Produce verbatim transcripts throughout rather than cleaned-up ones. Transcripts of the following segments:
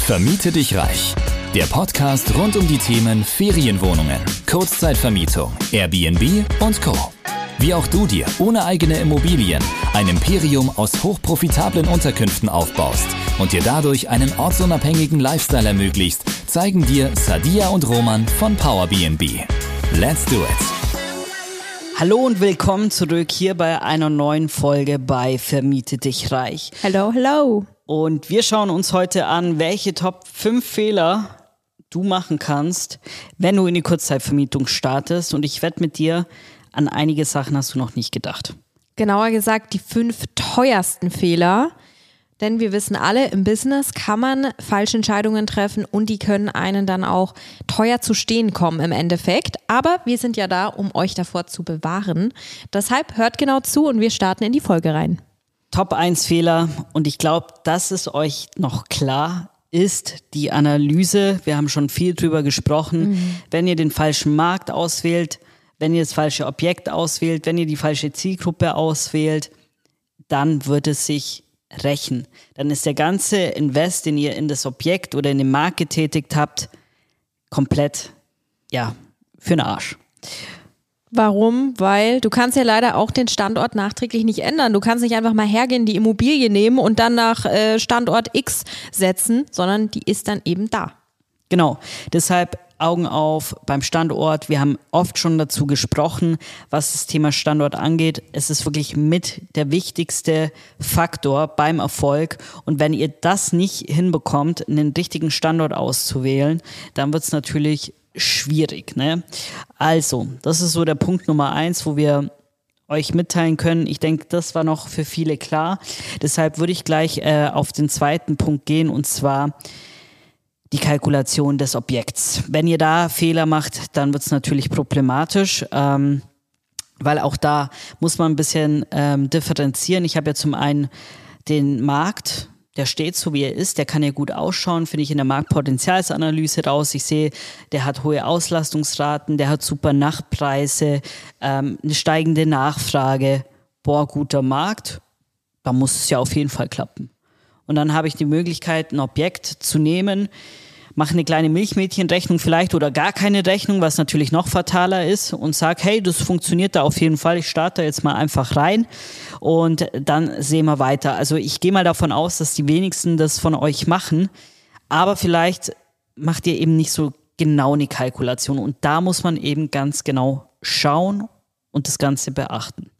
Vermiete dich reich. Der Podcast rund um die Themen Ferienwohnungen, Kurzzeitvermietung, Airbnb und Co. Wie auch du dir ohne eigene Immobilien ein Imperium aus hochprofitablen Unterkünften aufbaust und dir dadurch einen ortsunabhängigen Lifestyle ermöglicht, zeigen dir Sadia und Roman von PowerBnB. Let's do it! Hallo und willkommen zurück hier bei einer neuen Folge bei Vermiete dich reich. Hello, hello. Und wir schauen uns heute an, welche Top fünf Fehler du machen kannst, wenn du in die Kurzzeitvermietung startest. Und ich wette mit dir, an einige Sachen hast du noch nicht gedacht. Genauer gesagt, die fünf teuersten Fehler. Denn wir wissen alle, im Business kann man falsche Entscheidungen treffen und die können einen dann auch teuer zu stehen kommen im Endeffekt. Aber wir sind ja da, um euch davor zu bewahren. Deshalb hört genau zu und wir starten in die Folge rein. Top eins Fehler, und ich glaube, das ist euch noch klar, ist die Analyse. Wir haben schon viel drüber gesprochen. Mhm. Wenn ihr den falschen Markt auswählt, wenn ihr das falsche Objekt auswählt, wenn ihr die falsche Zielgruppe auswählt, dann wird es sich rächen. Dann ist der ganze Invest, den ihr in das Objekt oder in den Markt getätigt habt, komplett, ja, für den Arsch. Warum? Weil du kannst ja leider auch den Standort nachträglich nicht ändern. Du kannst nicht einfach mal hergehen, die Immobilie nehmen und dann nach äh, Standort X setzen, sondern die ist dann eben da. Genau, deshalb Augen auf beim Standort. Wir haben oft schon dazu gesprochen, was das Thema Standort angeht. Es ist wirklich mit der wichtigste Faktor beim Erfolg. Und wenn ihr das nicht hinbekommt, einen richtigen Standort auszuwählen, dann wird es natürlich schwierig, ne? Also, das ist so der Punkt Nummer eins, wo wir euch mitteilen können. Ich denke, das war noch für viele klar. Deshalb würde ich gleich äh, auf den zweiten Punkt gehen, und zwar die Kalkulation des Objekts. Wenn ihr da Fehler macht, dann wird es natürlich problematisch, ähm, weil auch da muss man ein bisschen ähm, differenzieren. Ich habe ja zum einen den Markt, der steht so, wie er ist, der kann ja gut ausschauen, finde ich in der Marktpotenzialsanalyse raus. Ich sehe, der hat hohe Auslastungsraten, der hat super Nachtpreise, ähm, eine steigende Nachfrage. Boah, guter Markt, da muss es ja auf jeden Fall klappen. Und dann habe ich die Möglichkeit, ein Objekt zu nehmen, mache eine kleine Milchmädchenrechnung vielleicht oder gar keine Rechnung, was natürlich noch fataler ist, und sage, hey, das funktioniert da auf jeden Fall, ich starte da jetzt mal einfach rein und dann sehen wir weiter. Also ich gehe mal davon aus, dass die wenigsten das von euch machen, aber vielleicht macht ihr eben nicht so genau eine Kalkulation, und da muss man eben ganz genau schauen und das Ganze beachten.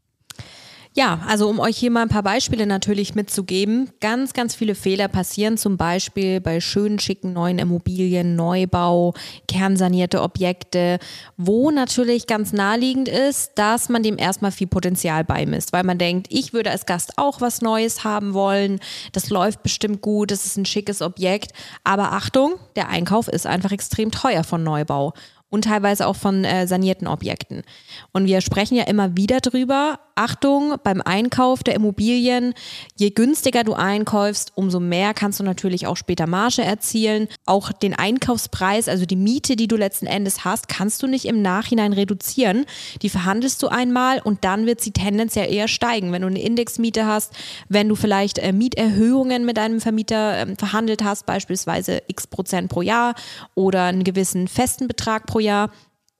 Ja, also um euch hier mal ein paar Beispiele natürlich mitzugeben. Ganz, ganz viele Fehler passieren zum Beispiel bei schönen, schicken neuen Immobilien, Neubau, kernsanierte Objekte, wo natürlich ganz naheliegend ist, dass man dem erstmal viel Potenzial beimisst, weil man denkt, ich würde als Gast auch was Neues haben wollen, das läuft bestimmt gut, das ist ein schickes Objekt, aber Achtung, der Einkauf ist einfach extrem teuer von Neubau. Und teilweise auch von äh, sanierten Objekten. Und wir sprechen ja immer wieder drüber, Achtung, beim Einkauf der Immobilien, je günstiger du einkaufst, umso mehr kannst du natürlich auch später Marge erzielen. Auch den Einkaufspreis, also die Miete, die du letzten Endes hast, kannst du nicht im Nachhinein reduzieren. Die verhandelst du einmal und dann wird sie tendenziell eher steigen. Wenn du eine Indexmiete hast, wenn du vielleicht äh, Mieterhöhungen mit deinem Vermieter äh, verhandelt hast, beispielsweise x Prozent pro Jahr oder einen gewissen festen Betrag pro Jahr,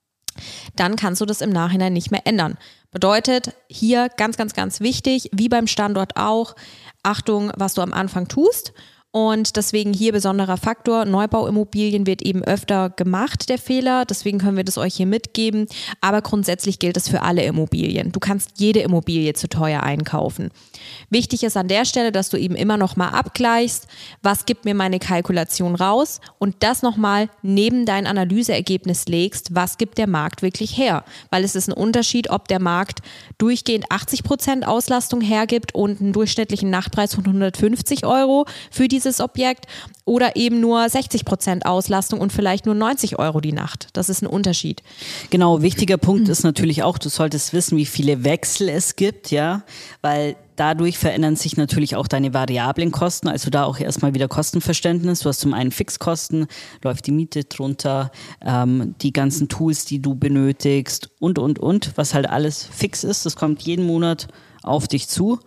dann kannst du das im Nachhinein nicht mehr ändern. Bedeutet, hier ganz, ganz, ganz wichtig, wie beim Standort auch, Achtung, was du am Anfang tust. Und deswegen hier besonderer Faktor, Neubauimmobilien wird eben öfter gemacht, der Fehler, deswegen können wir das euch hier mitgeben, aber grundsätzlich gilt es für alle Immobilien. Du kannst jede Immobilie zu teuer einkaufen. Wichtig ist an der Stelle, dass du eben immer noch mal abgleichst, was gibt mir meine Kalkulation raus, und das nochmal neben dein Analyseergebnis legst, was gibt der Markt wirklich her, weil es ist ein Unterschied, ob der Markt durchgehend achtzig Prozent Auslastung hergibt und einen durchschnittlichen Nachtpreis von hundertfünfzig Euro für die dieses Objekt oder eben nur sechzig Prozent Auslastung und vielleicht nur neunzig Euro die Nacht. Das ist ein Unterschied. Genau, wichtiger Punkt ist natürlich auch, du solltest wissen, wie viele Wechsel es gibt, ja, weil dadurch verändern sich natürlich auch deine variablen Kosten, also da auch erstmal wieder Kostenverständnis. Du hast zum einen Fixkosten, läuft die Miete drunter, ähm, die ganzen Tools, die du benötigst und, und, und, was halt alles fix ist, das kommt jeden Monat auf dich zu.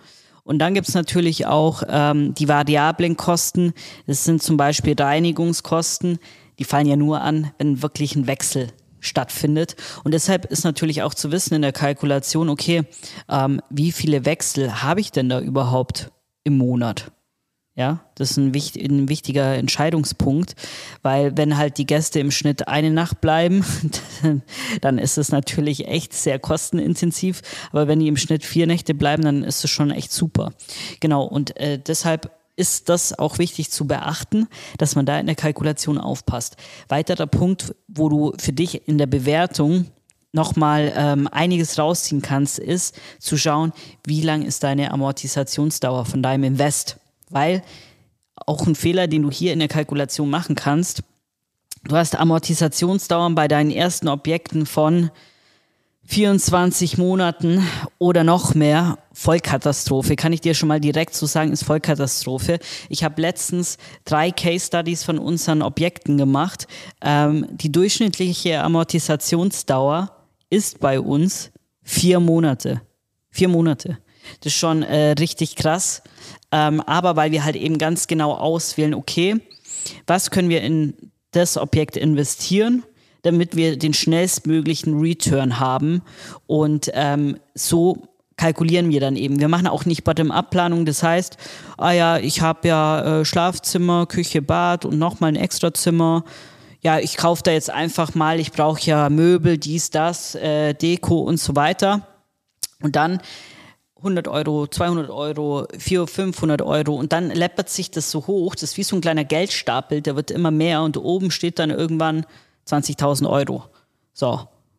Und dann gibt es natürlich auch ähm, die variablen Kosten. Das sind zum Beispiel Reinigungskosten. Die fallen ja nur an, wenn wirklich ein Wechsel stattfindet. Und deshalb ist natürlich auch zu wissen in der Kalkulation, okay, ähm, wie viele Wechsel habe ich denn da überhaupt im Monat? Ja, das ist ein, wichtig, ein wichtiger Entscheidungspunkt, weil wenn halt die Gäste im Schnitt eine Nacht bleiben, dann ist es natürlich echt sehr kostenintensiv, aber wenn die im Schnitt vier Nächte bleiben, dann ist es schon echt super. Genau, und äh, deshalb ist das auch wichtig zu beachten, dass man da in der Kalkulation aufpasst. Weiterer Punkt, wo du für dich in der Bewertung nochmal ähm, einiges rausziehen kannst, ist zu schauen, wie lang ist deine Amortisationsdauer von deinem Invest. Weil auch ein Fehler, den du hier in der Kalkulation machen kannst, du hast Amortisationsdauern bei deinen ersten Objekten von vierundzwanzig Monaten oder noch mehr. Vollkatastrophe, kann ich dir schon mal direkt so sagen, ist Vollkatastrophe. Ich habe letztens drei Case Studies von unseren Objekten gemacht. Ähm, die durchschnittliche Amortisationsdauer ist bei uns vier Monate. Vier Monate. Das ist schon äh, richtig krass. Ähm, aber weil wir halt eben ganz genau auswählen, okay, was können wir in das Objekt investieren, damit wir den schnellstmöglichen Return haben. Und ähm, so kalkulieren wir dann eben. Wir machen auch nicht Bottom-up-Planung, das heißt, ah ja, ich habe ja äh, Schlafzimmer, Küche, Bad und nochmal ein Extrazimmer. Ja, ich kaufe da jetzt einfach mal, ich brauche ja Möbel, dies, das, äh, Deko und so weiter. Und dann hundert Euro, zweihundert Euro, vierhundert, fünfhundert Euro und dann läppert sich das so hoch, das ist wie so ein kleiner Geldstapel, der wird immer mehr und oben steht dann irgendwann zwanzigtausend Euro. So.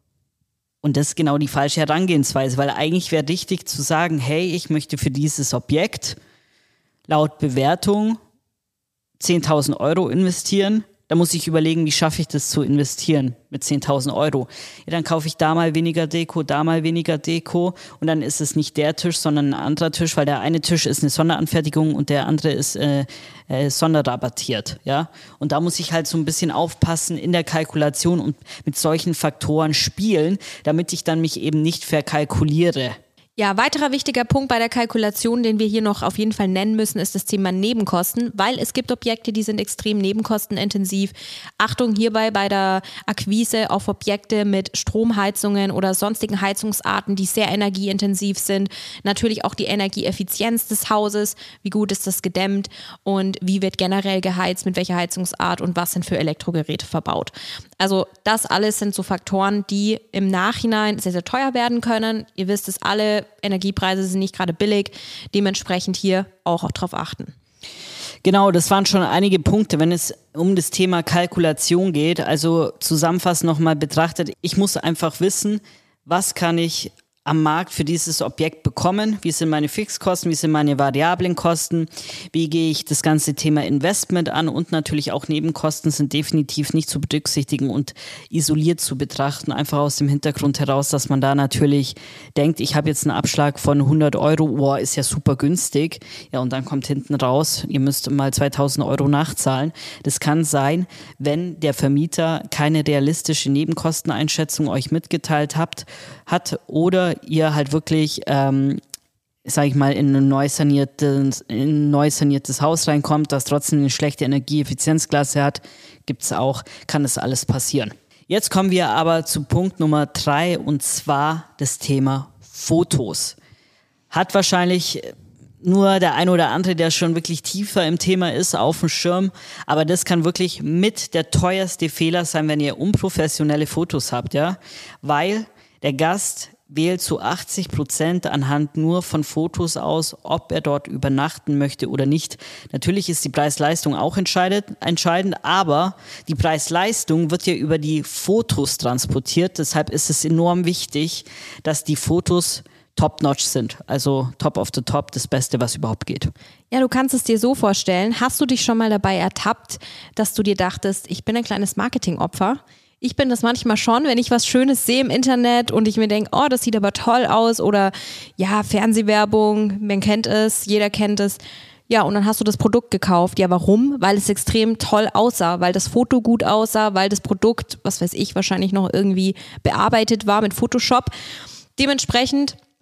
Und das ist genau die falsche Herangehensweise, weil eigentlich wäre richtig zu sagen, hey, ich möchte für dieses Objekt laut Bewertung zehntausend Euro investieren. Da muss ich überlegen, wie schaffe ich das zu investieren mit zehntausend Euro. Ja, dann kaufe ich da mal weniger Deko, da mal weniger Deko und dann ist es nicht der Tisch, sondern ein anderer Tisch, weil der eine Tisch ist eine Sonderanfertigung und der andere ist äh, äh, sonderrabattiert. Ja? Und da muss ich halt so ein bisschen aufpassen in der Kalkulation und mit solchen Faktoren spielen, damit ich dann mich eben nicht verkalkuliere. Ja, weiterer wichtiger Punkt bei der Kalkulation, den wir hier noch auf jeden Fall nennen müssen, ist das Thema Nebenkosten, weil es gibt Objekte, die sind extrem nebenkostenintensiv. Achtung hierbei bei der Akquise auf Objekte mit Stromheizungen oder sonstigen Heizungsarten, die sehr energieintensiv sind. Natürlich auch die Energieeffizienz des Hauses, wie gut ist das gedämmt und wie wird generell geheizt, mit welcher Heizungsart und was sind für Elektrogeräte verbaut. Also das alles sind so Faktoren, die im Nachhinein sehr, sehr teuer werden können. Ihr wisst es alle, Energiepreise sind nicht gerade billig, dementsprechend hier auch, auch drauf achten. Genau, das waren schon einige Punkte, wenn es um das Thema Kalkulation geht. Also zusammenfassend nochmal betrachtet, ich muss einfach wissen, was kann ich am Markt für dieses Objekt bekommen, wie sind meine Fixkosten, wie sind meine variablen Kosten, wie gehe ich das ganze Thema Investment an und natürlich auch Nebenkosten sind definitiv nicht zu berücksichtigen und isoliert zu betrachten, einfach aus dem Hintergrund heraus, dass man da natürlich denkt, ich habe jetzt einen Abschlag von hundert Euro, wow, ist ja super günstig, ja und dann kommt hinten raus, ihr müsst mal zweitausend Euro nachzahlen. Das kann sein, wenn der Vermieter keine realistische Nebenkosteneinschätzung euch mitgeteilt habt, hat oder ihr halt wirklich, ähm, sage ich mal, in ein neu saniertes, in ein neu saniertes Haus reinkommt, das trotzdem eine schlechte Energieeffizienzklasse hat, gibt's auch, kann das alles passieren. Jetzt kommen wir aber zu Punkt Nummer drei und zwar das Thema Fotos. Hat wahrscheinlich nur der ein oder andere, der schon wirklich tiefer im Thema ist, auf dem Schirm, aber das kann wirklich mit der teuerste Fehler sein, wenn ihr unprofessionelle Fotos habt, ja, weil der Gast wählt zu achtzig Prozent anhand nur von Fotos aus, ob er dort übernachten möchte oder nicht. Natürlich ist die Preis-Leistung auch entscheidet, entscheidend, aber die Preis-Leistung wird ja über die Fotos transportiert. Deshalb ist es enorm wichtig, dass die Fotos top-notch sind. Also top of the top, das Beste, was überhaupt geht. Ja, du kannst es dir so vorstellen. Hast du dich schon mal dabei ertappt, dass du dir dachtest, ich bin ein kleines Marketingopfer? Ich bin das manchmal schon, wenn ich was Schönes sehe im Internet und ich mir denke, oh, das sieht aber toll aus oder ja, Fernsehwerbung, man kennt es, jeder kennt es. Ja, und dann hast du das Produkt gekauft. Ja, warum? Weil es extrem toll aussah, weil das Foto gut aussah, weil das Produkt, was weiß ich, wahrscheinlich noch irgendwie bearbeitet war mit Photoshop. Dementsprechend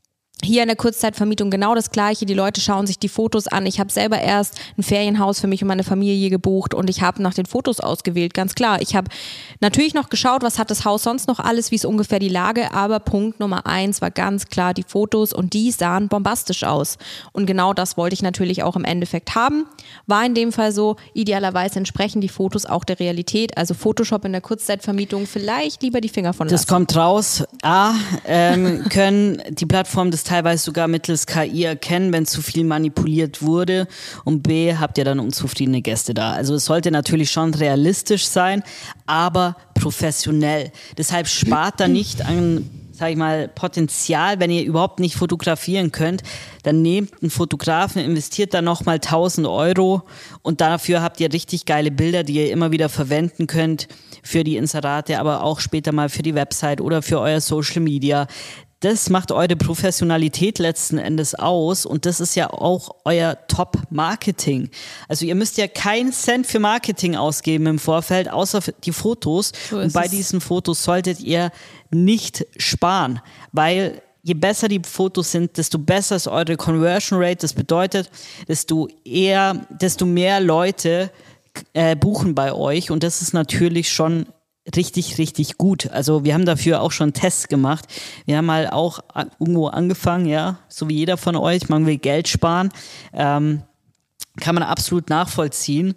Hier in der Kurzzeitvermietung genau das Gleiche. Die Leute schauen sich die Fotos an. Ich habe selber erst ein Ferienhaus für mich und meine Familie gebucht und ich habe nach den Fotos ausgewählt, ganz klar. Ich habe natürlich noch geschaut, was hat das Haus sonst noch alles, wie ist ungefähr die Lage, aber Punkt Nummer eins war ganz klar die Fotos und die sahen bombastisch aus. Und genau das wollte ich natürlich auch im Endeffekt haben. War in dem Fall so, idealerweise entsprechen die Fotos auch der Realität. Also Photoshop in der Kurzzeitvermietung, vielleicht lieber die Finger von lassen. Das kommt raus. A, ähm, können die Plattformen das teilweise sogar mittels K I erkennen, wenn zu viel manipuliert wurde, und B, habt ihr dann unzufriedene Gäste da. Also es sollte natürlich schon realistisch sein, aber professionell. Deshalb spart da nicht an, sag ich mal, Potenzial, wenn ihr überhaupt nicht fotografieren könnt, dann nehmt einen Fotografen, investiert da nochmal tausend Euro und dafür habt ihr richtig geile Bilder, die ihr immer wieder verwenden könnt für die Inserate, aber auch später mal für die Website oder für euer Social Media. Das macht eure Professionalität letzten Endes aus und das ist ja auch euer Top-Marketing. Also ihr müsst ja keinen Cent für Marketing ausgeben im Vorfeld, außer für die Fotos. So und bei diesen Fotos solltet ihr nicht sparen, weil je besser die Fotos sind, desto besser ist eure Conversion Rate. Das bedeutet, desto eher, desto mehr Leute äh, buchen bei euch und das ist natürlich schon richtig, richtig gut. Also wir haben dafür auch schon Tests gemacht. Wir haben mal auch irgendwo angefangen, ja, so wie jeder von euch, man will Geld sparen, ähm, kann man absolut nachvollziehen.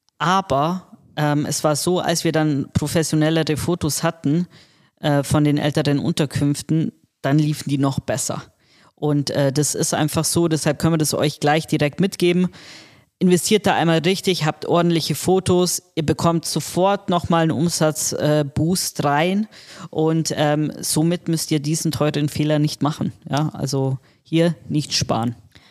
Aber ähm, es war so, als wir dann professionellere Fotos hatten äh, von den älteren Unterkünften, dann liefen die noch besser. Und äh, das ist einfach so, deshalb können wir das euch gleich direkt mitgeben. Investiert da einmal richtig, habt ordentliche Fotos, ihr bekommt sofort nochmal einen Umsatzboost äh, rein und ähm, somit müsst ihr diesen teuren Fehler nicht machen. Ja, also hier nicht sparen.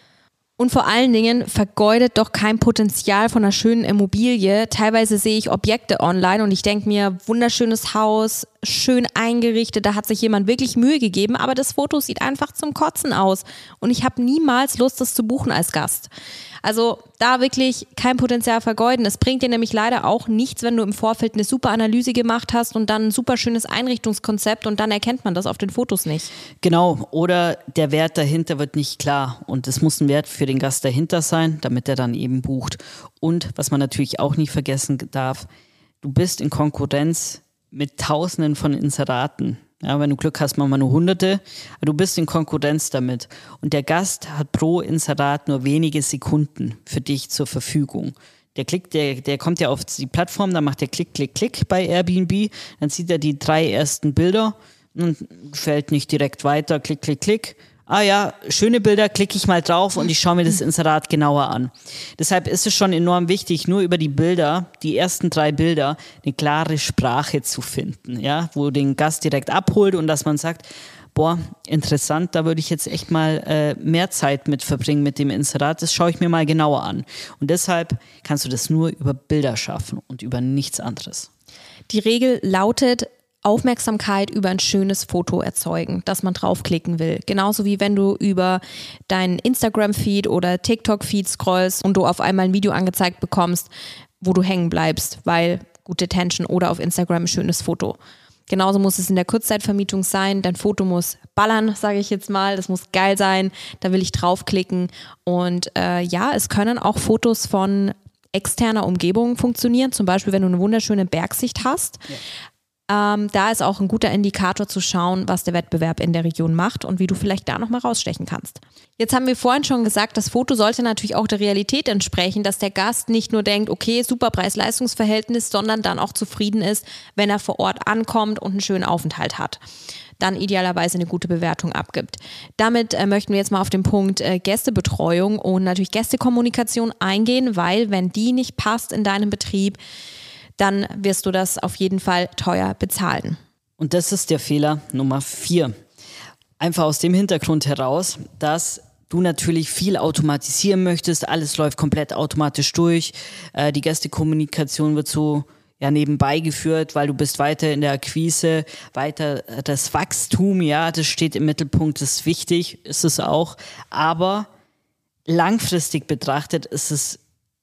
Und vor allen Dingen vergeudet doch kein Potenzial von einer schönen Immobilie. Teilweise sehe ich Objekte online und ich denke mir, wunderschönes Haus, schön eingerichtet, da hat sich jemand wirklich Mühe gegeben, aber das Foto sieht einfach zum Kotzen aus und ich habe niemals Lust, das zu buchen als Gast. Also da wirklich kein Potenzial vergeuden. Es bringt dir nämlich leider auch nichts, wenn du im Vorfeld eine super Analyse gemacht hast und dann ein super schönes Einrichtungskonzept und dann erkennt man das auf den Fotos nicht. Genau, oder der Wert dahinter wird nicht klar und es muss ein Wert für den Gast dahinter sein, damit er dann eben bucht. Und was man natürlich auch nicht vergessen darf, du bist in Konkurrenz mit Tausenden von Inseraten. Ja, wenn du Glück hast, machen wir nur Hunderte, aber du bist in Konkurrenz damit. Und der Gast hat pro Inserat nur wenige Sekunden für dich zur Verfügung. Der klickt, der, der kommt ja auf die Plattform, dann macht der Klick, Klick, Klick bei Airbnb, dann sieht er die drei ersten Bilder und gefällt nicht direkt weiter, Klick, Klick, Klick. Ah ja, schöne Bilder, klicke ich mal drauf und ich schaue mir das Inserat genauer an. Deshalb ist es schon enorm wichtig, nur über die Bilder, die ersten drei Bilder, eine klare Sprache zu finden, ja, wo den Gast direkt abholt und dass man sagt, boah, interessant, da würde ich jetzt echt mal äh, mehr Zeit mit verbringen mit dem Inserat, das schaue ich mir mal genauer an. Und deshalb kannst du das nur über Bilder schaffen und über nichts anderes. Die Regel lautet, Aufmerksamkeit über ein schönes Foto erzeugen, das man draufklicken will. Genauso wie wenn du über deinen Instagram-Feed oder TikTok-Feed scrollst und du auf einmal ein Video angezeigt bekommst, wo du hängen bleibst, weil gute Tension oder auf Instagram ein schönes Foto. Genauso muss es in der Kurzzeitvermietung sein. Dein Foto muss ballern, sage ich jetzt mal. Das muss geil sein. Da will ich draufklicken. Und äh, ja, es können auch Fotos von externer Umgebung funktionieren. Zum Beispiel, wenn du eine wunderschöne Bergsicht hast. Ja. Ähm, da ist auch ein guter Indikator zu schauen, was der Wettbewerb in der Region macht und wie du vielleicht da nochmal rausstechen kannst. Jetzt haben wir vorhin schon gesagt, das Foto sollte natürlich auch der Realität entsprechen, dass der Gast nicht nur denkt, okay, super Preis-Leistungs-Verhältnis, sondern dann auch zufrieden ist, wenn er vor Ort ankommt und einen schönen Aufenthalt hat. Dann idealerweise eine gute Bewertung abgibt. Damit äh, möchten wir jetzt mal auf den Punkt äh, Gästebetreuung und natürlich Gästekommunikation eingehen, weil wenn die nicht passt in deinem Betrieb, dann wirst du das auf jeden Fall teuer bezahlen. Und das ist der Fehler Nummer vier. Einfach aus dem Hintergrund heraus, dass du natürlich viel automatisieren möchtest, alles läuft komplett automatisch durch, äh, die Gästekommunikation wird so ja nebenbei geführt, weil du bist weiter in der Akquise, weiter das Wachstum, ja, das steht im Mittelpunkt, das ist wichtig, ist es auch, aber langfristig betrachtet ist es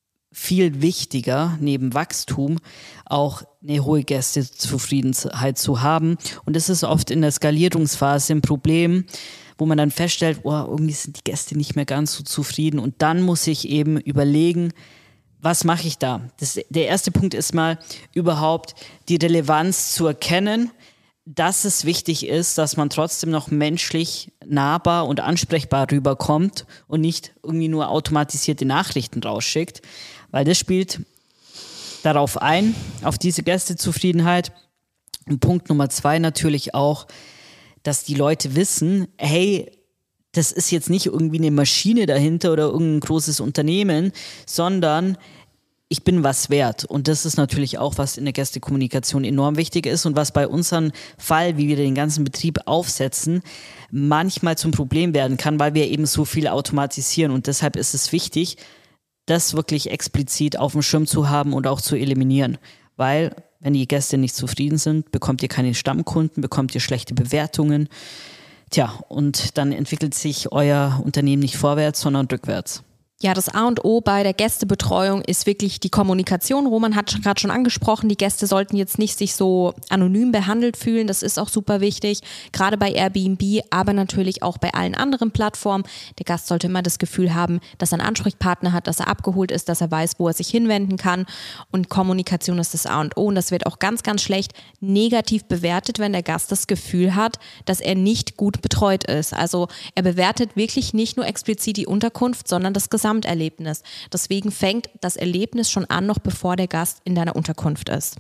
viel wichtiger, neben Wachstum auch eine hohe Gästezufriedenheit zu haben. Und das ist oft in der Skalierungsphase ein Problem, wo man dann feststellt, oh, irgendwie sind die Gäste nicht mehr ganz so zufrieden und dann muss ich eben überlegen, was mache ich da? Das, der erste Punkt ist mal überhaupt die Relevanz zu erkennen, dass es wichtig ist, dass man trotzdem noch menschlich nahbar und ansprechbar rüberkommt und nicht irgendwie nur automatisierte Nachrichten rausschickt, weil das spielt darauf ein, auf diese Gästezufriedenheit. Und Punkt Nummer zwei natürlich auch, dass die Leute wissen, hey, das ist jetzt nicht irgendwie eine Maschine dahinter oder irgendein großes Unternehmen, sondern ich bin was wert. Und das ist natürlich auch, was in der Gästekommunikation enorm wichtig ist und was bei unserem Fall, wie wir den ganzen Betrieb aufsetzen, manchmal zum Problem werden kann, weil wir eben so viel automatisieren. Und deshalb ist es wichtig, das wirklich explizit auf dem Schirm zu haben und auch zu eliminieren. Weil, wenn die Gäste nicht zufrieden sind, bekommt ihr keine Stammkunden, bekommt ihr schlechte Bewertungen. Tja, und dann entwickelt sich euer Unternehmen nicht vorwärts, sondern rückwärts. Ja, das A und O bei der Gästebetreuung ist wirklich die Kommunikation. Roman hat gerade schon angesprochen, die Gäste sollten jetzt nicht sich so anonym behandelt fühlen. Das ist auch super wichtig, gerade bei Airbnb, aber natürlich auch bei allen anderen Plattformen. Der Gast sollte immer das Gefühl haben, dass er einen Ansprechpartner hat, dass er abgeholt ist, dass er weiß, wo er sich hinwenden kann. Und Kommunikation ist das A und O. Und das wird auch ganz, ganz schlecht negativ bewertet, wenn der Gast das Gefühl hat, dass er nicht gut betreut ist. Also er bewertet wirklich nicht nur explizit die Unterkunft, sondern das gesamte Erlebnis. Deswegen fängt das Erlebnis schon an, noch bevor der Gast in deiner Unterkunft ist.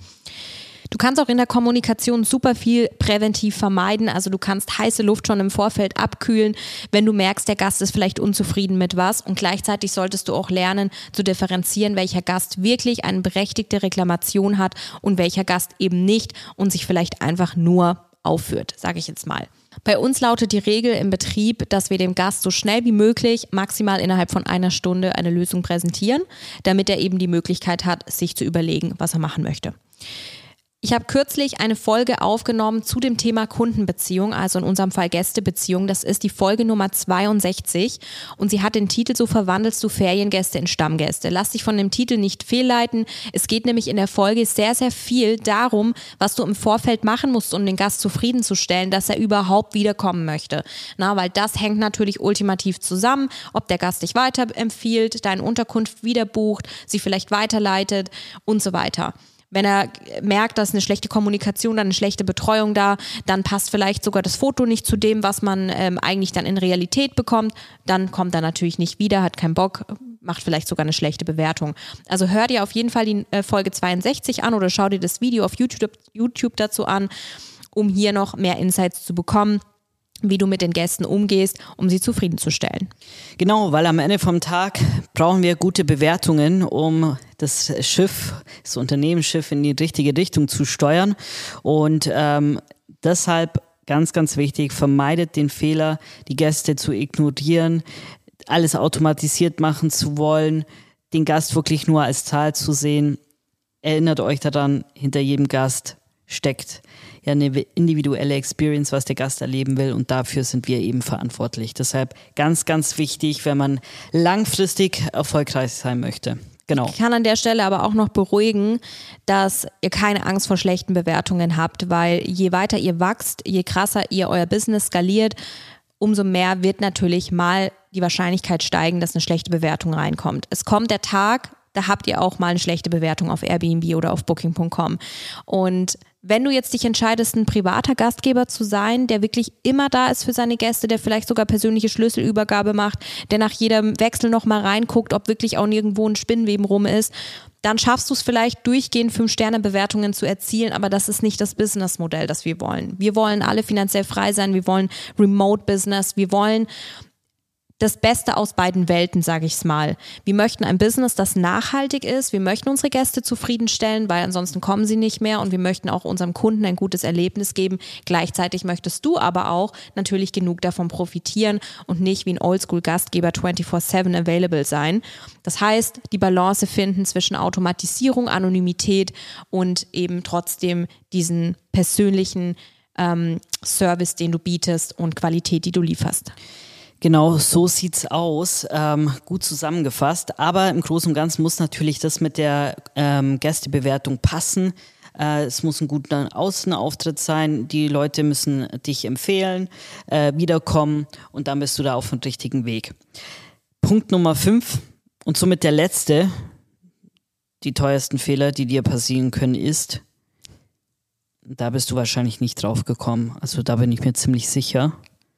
Du kannst auch in der Kommunikation super viel präventiv vermeiden. Also du kannst heiße Luft schon im Vorfeld abkühlen, wenn du merkst, der Gast ist vielleicht unzufrieden mit was. Und gleichzeitig solltest du auch lernen zu differenzieren, welcher Gast wirklich eine berechtigte Reklamation hat und welcher Gast eben nicht und sich vielleicht einfach nur aufführt, sage ich jetzt mal. Bei uns lautet die Regel im Betrieb, dass wir dem Gast so schnell wie möglich, maximal innerhalb von einer Stunde, eine Lösung präsentieren, damit er eben die Möglichkeit hat, sich zu überlegen, was er machen möchte. Ich habe kürzlich eine Folge aufgenommen zu dem Thema Kundenbeziehung, also in unserem Fall Gästebeziehung. Das ist die Folge Nummer zweiundsechzig und sie hat den Titel "So verwandelst du Feriengäste in Stammgäste". Lass dich von dem Titel nicht fehlleiten. Es geht nämlich in der Folge sehr, sehr viel darum, was du im Vorfeld machen musst, um den Gast zufriedenzustellen, dass er überhaupt wiederkommen möchte. Na, weil das hängt natürlich ultimativ zusammen, ob der Gast dich weiterempfiehlt, deine Unterkunft wieder bucht, sie vielleicht weiterleitet und so weiter. Wenn er merkt, dass eine schlechte Kommunikation, dann eine schlechte Betreuung da, dann passt vielleicht sogar das Foto nicht zu dem, was man ähm, eigentlich dann in Realität bekommt, dann kommt er natürlich nicht wieder, hat keinen Bock, macht vielleicht sogar eine schlechte Bewertung. Also hör dir auf jeden Fall die äh, Folge zweiundsechzig an oder schau dir das Video auf YouTube, YouTube dazu an, um hier noch mehr Insights zu bekommen, wie du mit den Gästen umgehst, um sie zufriedenzustellen. Genau, weil am Ende vom Tag brauchen wir gute Bewertungen, um das Schiff, das Unternehmensschiff in die richtige Richtung zu steuern. Und ähm, deshalb ganz, ganz wichtig, vermeidet den Fehler, die Gäste zu ignorieren, alles automatisiert machen zu wollen, den Gast wirklich nur als Zahl zu sehen. Erinnert euch daran, hinter jedem Gast steckt ja eine individuelle Experience, was der Gast erleben will und dafür sind wir eben verantwortlich. Deshalb ganz, ganz wichtig, wenn man langfristig erfolgreich sein möchte. Genau. Ich kann an der Stelle aber auch noch beruhigen, dass ihr keine Angst vor schlechten Bewertungen habt, weil je weiter ihr wachst, je krasser ihr euer Business skaliert, umso mehr wird natürlich mal die Wahrscheinlichkeit steigen, dass eine schlechte Bewertung reinkommt. Es kommt der Tag, da habt ihr auch mal eine schlechte Bewertung auf Airbnb oder auf Booking Punkt com. Und wenn du jetzt dich entscheidest, ein privater Gastgeber zu sein, der wirklich immer da ist für seine Gäste, der vielleicht sogar persönliche Schlüsselübergabe macht, der nach jedem Wechsel nochmal reinguckt, ob wirklich auch nirgendwo ein Spinnweben rum ist, dann schaffst du es vielleicht durchgehend Fünf-Sterne-Bewertungen zu erzielen, aber das ist nicht das Businessmodell, das wir wollen. Wir wollen alle finanziell frei sein, wir wollen Remote-Business, wir wollen das Beste aus beiden Welten, sage ich es mal. Wir möchten ein Business, das nachhaltig ist. Wir möchten unsere Gäste zufriedenstellen, weil ansonsten kommen sie nicht mehr und wir möchten auch unserem Kunden ein gutes Erlebnis geben. Gleichzeitig möchtest du aber auch natürlich genug davon profitieren und nicht wie ein Oldschool-Gastgeber vierundzwanzig sieben available sein. Das heißt, die Balance finden zwischen Automatisierung, Anonymität und eben trotzdem diesen persönlichen ähm, Service, den du bietest und Qualität, die du lieferst. Genau, so sieht's aus. Ähm, gut zusammengefasst. Aber im Großen und Ganzen muss natürlich das mit der ähm, Gästebewertung passen. Äh, es muss ein guter Außenauftritt sein. Die Leute müssen dich empfehlen, äh, wiederkommen und dann bist du da auf dem richtigen Weg. Punkt Nummer fünf und somit der letzte, die teuersten Fehler, die dir passieren können, ist, da bist du wahrscheinlich nicht drauf gekommen. Also da bin ich mir ziemlich sicher.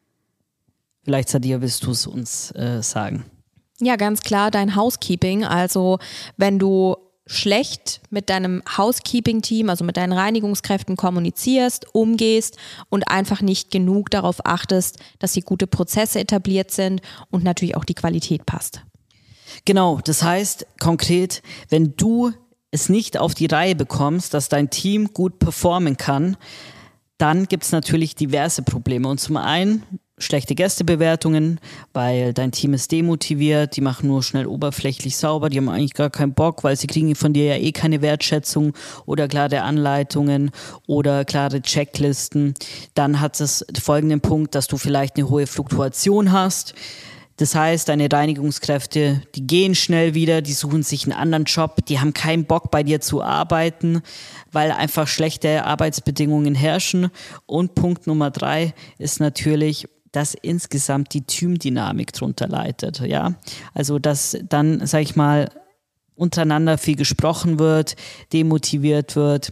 Vielleicht, Sadia, willst du es uns äh, sagen? Ja, ganz klar, dein Housekeeping. Also wenn du schlecht mit deinem Housekeeping-Team, also mit deinen Reinigungskräften kommunizierst, umgehst und einfach nicht genug darauf achtest, dass hier gute Prozesse etabliert sind und natürlich auch die Qualität passt. Genau, das heißt konkret, wenn du es nicht auf die Reihe bekommst, dass dein Team gut performen kann, dann gibt es natürlich diverse Probleme. Und zum einen schlechte Gästebewertungen, weil dein Team ist demotiviert, die machen nur schnell oberflächlich sauber, die haben eigentlich gar keinen Bock, weil sie kriegen von dir ja eh keine Wertschätzung oder klare Anleitungen oder klare Checklisten. Dann hat es folgenden Punkt, dass du vielleicht eine hohe Fluktuation hast. Das heißt, deine Reinigungskräfte, die gehen schnell wieder, die suchen sich einen anderen Job, die haben keinen Bock bei dir zu arbeiten, weil einfach schlechte Arbeitsbedingungen herrschen. Und Punkt Nummer drei ist natürlich, dass insgesamt die Teamdynamik drunter leidet. Ja? Also dass dann, sag ich mal, untereinander viel gesprochen wird, demotiviert wird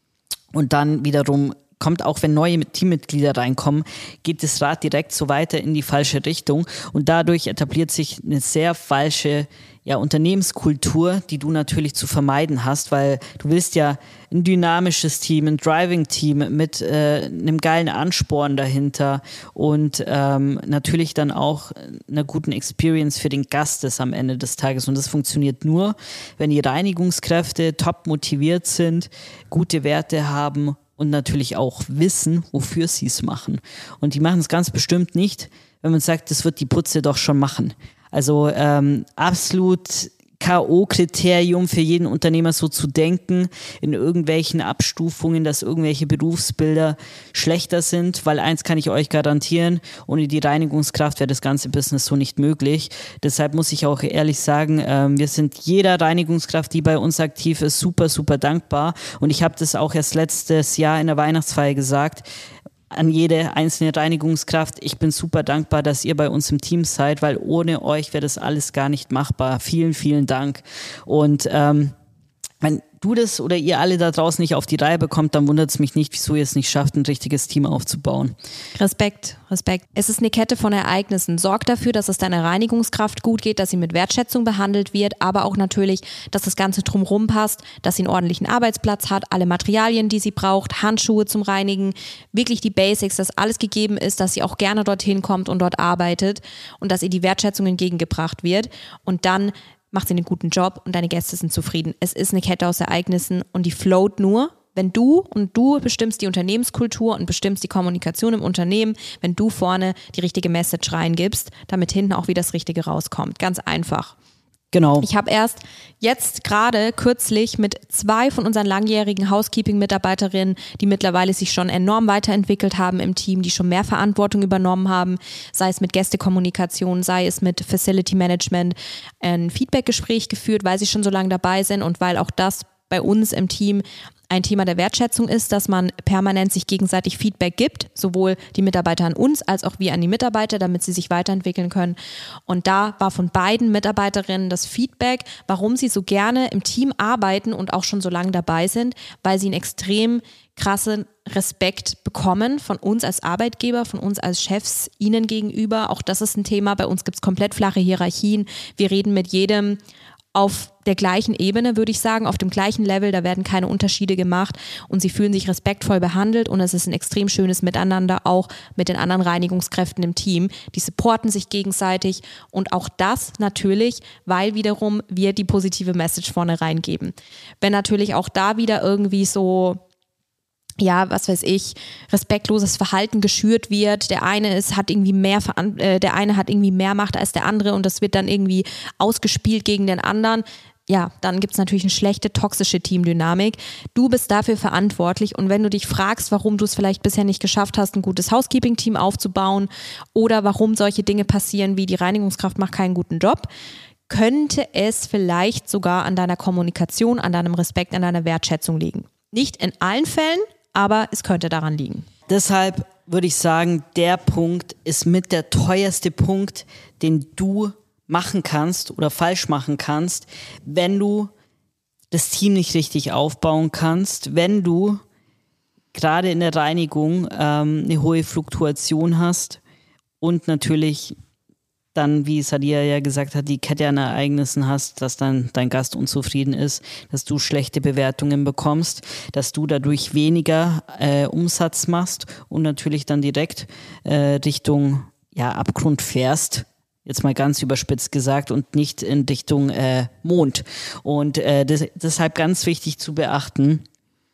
und dann wiederum kommt auch, wenn neue Teammitglieder reinkommen, geht das Rad direkt so weiter in die falsche Richtung und dadurch etabliert sich eine sehr falsche ja, Unternehmenskultur, die du natürlich zu vermeiden hast, weil du willst ja ein dynamisches Team, ein Driving-Team mit äh, einem geilen Ansporn dahinter und ähm, natürlich dann auch einer guten Experience für den Gast ist am Ende des Tages und das funktioniert nur, wenn die Reinigungskräfte top motiviert sind, gute Werte haben und natürlich auch wissen, wofür sie es machen. Und die machen es ganz bestimmt nicht, wenn man sagt, das wird die Putze doch schon machen. Also ähm, absolut K O-Kriterium für jeden Unternehmer, so zu denken, in irgendwelchen Abstufungen, dass irgendwelche Berufsbilder schlechter sind, weil eins kann ich euch garantieren, ohne die Reinigungskraft wäre das ganze Business so nicht möglich. Deshalb muss ich auch ehrlich sagen, ähm, wir sind jeder Reinigungskraft, die bei uns aktiv ist, super, super dankbar und ich habe das auch erst letztes Jahr in der Weihnachtsfeier gesagt, an jede einzelne Reinigungskraft. Ich bin super dankbar, dass ihr bei uns im Team seid, weil ohne euch wäre das alles gar nicht machbar. Vielen, vielen Dank. Und ähm, wenn du das oder ihr alle da draußen nicht auf die Reihe bekommt, dann wundert es mich nicht, wieso ihr es nicht schafft, ein richtiges Team aufzubauen. Respekt, Respekt. Es ist eine Kette von Ereignissen. Sorg dafür, dass es deiner Reinigungskraft gut geht, dass sie mit Wertschätzung behandelt wird, aber auch natürlich, dass das Ganze drumherum passt, dass sie einen ordentlichen Arbeitsplatz hat, alle Materialien, die sie braucht, Handschuhe zum Reinigen, wirklich die Basics, dass alles gegeben ist, dass sie auch gerne dorthin kommt und dort arbeitet und dass ihr die Wertschätzung entgegengebracht wird und dann macht sie einen guten Job und deine Gäste sind zufrieden. Es ist eine Kette aus Ereignissen und die float nur, wenn du und du bestimmst die Unternehmenskultur und bestimmst die Kommunikation im Unternehmen, wenn du vorne die richtige Message reingibst, damit hinten auch wieder das Richtige rauskommt. Ganz einfach. Genau. Ich habe erst jetzt gerade kürzlich mit zwei von unseren langjährigen Housekeeping-Mitarbeiterinnen, die mittlerweile sich schon enorm weiterentwickelt haben im Team, die schon mehr Verantwortung übernommen haben, sei es mit Gästekommunikation, sei es mit Facility Management, ein Feedbackgespräch geführt, weil sie schon so lange dabei sind und weil auch das bei uns im Team ein Thema der Wertschätzung ist, dass man permanent sich gegenseitig Feedback gibt, sowohl die Mitarbeiter an uns als auch wir an die Mitarbeiter, damit sie sich weiterentwickeln können. Und da war von beiden Mitarbeiterinnen das Feedback, warum sie so gerne im Team arbeiten und auch schon so lange dabei sind, weil sie einen extrem krassen Respekt bekommen von uns als Arbeitgeber, von uns als Chefs, ihnen gegenüber. Auch das ist ein Thema. Bei uns gibt es komplett flache Hierarchien. Wir reden mit jedem auf der gleichen Ebene, würde ich sagen, auf dem gleichen Level, da werden keine Unterschiede gemacht und sie fühlen sich respektvoll behandelt und es ist ein extrem schönes Miteinander auch mit den anderen Reinigungskräften im Team. Die supporten sich gegenseitig und auch das natürlich, weil wiederum wir die positive Message vorne reingeben. Wenn natürlich auch da wieder irgendwie so ja, was weiß ich, respektloses Verhalten geschürt wird. Der eine ist, hat irgendwie mehr, äh, der eine hat irgendwie mehr Macht als der andere und das wird dann irgendwie ausgespielt gegen den anderen. Ja, dann gibt es natürlich eine schlechte, toxische Teamdynamik. Du bist dafür verantwortlich und wenn du dich fragst, warum du es vielleicht bisher nicht geschafft hast, ein gutes Housekeeping-Team aufzubauen oder warum solche Dinge passieren wie die Reinigungskraft macht keinen guten Job, könnte es vielleicht sogar an deiner Kommunikation, an deinem Respekt, an deiner Wertschätzung liegen. Nicht in allen Fällen, aber es könnte daran liegen. Deshalb würde ich sagen, der Punkt ist mit der teuerste Punkt, den du machen kannst oder falsch machen kannst, wenn du das Team nicht richtig aufbauen kannst, wenn du gerade in der Reinigung ähm, eine hohe Fluktuation hast und natürlich dann, wie Sadia ja gesagt hat, die Kette an Ereignissen hast, dass dann dein Gast unzufrieden ist, dass du schlechte Bewertungen bekommst, dass du dadurch weniger äh, Umsatz machst und natürlich dann direkt äh, Richtung ja, Abgrund fährst. Jetzt mal ganz überspitzt gesagt und nicht in Richtung äh, Mond. Und äh, das, deshalb ganz wichtig zu beachten,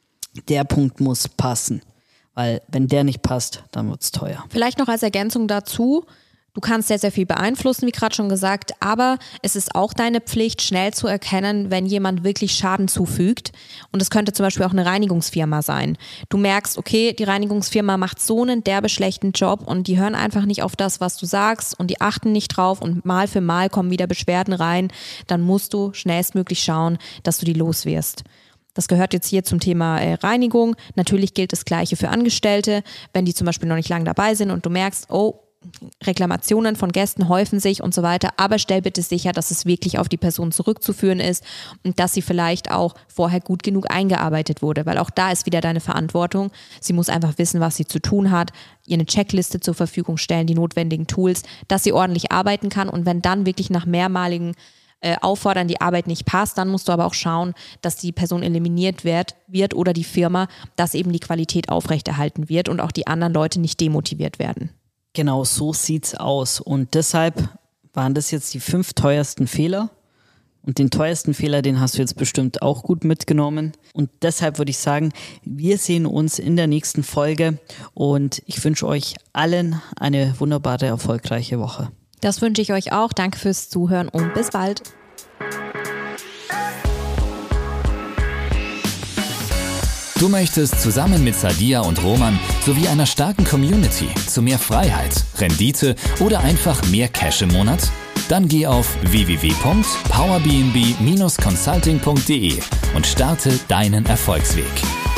der Punkt muss passen. Weil wenn der nicht passt, dann wird's teuer. Vielleicht noch als Ergänzung dazu, du kannst sehr, sehr viel beeinflussen, wie gerade schon gesagt, aber es ist auch deine Pflicht, schnell zu erkennen, wenn jemand wirklich Schaden zufügt. Und es könnte zum Beispiel auch eine Reinigungsfirma sein. Du merkst, okay, die Reinigungsfirma macht so einen derbe schlechten Job und die hören einfach nicht auf das, was du sagst und die achten nicht drauf und mal für mal kommen wieder Beschwerden rein. Dann musst du schnellstmöglich schauen, dass du die los wirst. Das gehört jetzt hier zum Thema äh, Reinigung. Natürlich gilt das Gleiche für Angestellte. Wenn die zum Beispiel noch nicht lange dabei sind und du merkst, oh, Reklamationen von Gästen häufen sich und so weiter, aber stell bitte sicher, dass es wirklich auf die Person zurückzuführen ist und dass sie vielleicht auch vorher gut genug eingearbeitet wurde, weil auch da ist wieder deine Verantwortung. Sie muss einfach wissen, was sie zu tun hat, ihr eine Checkliste zur Verfügung stellen, die notwendigen Tools, dass sie ordentlich arbeiten kann und wenn dann wirklich nach mehrmaligen äh, Auffordern die Arbeit nicht passt, dann musst du aber auch schauen, dass die Person eliminiert wird, wird oder die Firma, dass eben die Qualität aufrechterhalten wird und auch die anderen Leute nicht demotiviert werden. Genau, so sieht's aus. Und deshalb waren das jetzt die fünf teuersten Fehler. Und den teuersten Fehler, den hast du jetzt bestimmt auch gut mitgenommen. Und deshalb würde ich sagen, wir sehen uns in der nächsten Folge. Und ich wünsche euch allen eine wunderbare, erfolgreiche Woche. Das wünsche ich euch auch. Danke fürs Zuhören und bis bald. Du möchtest zusammen mit Sadia und Roman sowie einer starken Community zu mehr Freiheit, Rendite oder einfach mehr Cash im Monat? Dann geh auf w w w punkt power b n b dash consulting punkt d e und starte deinen Erfolgsweg.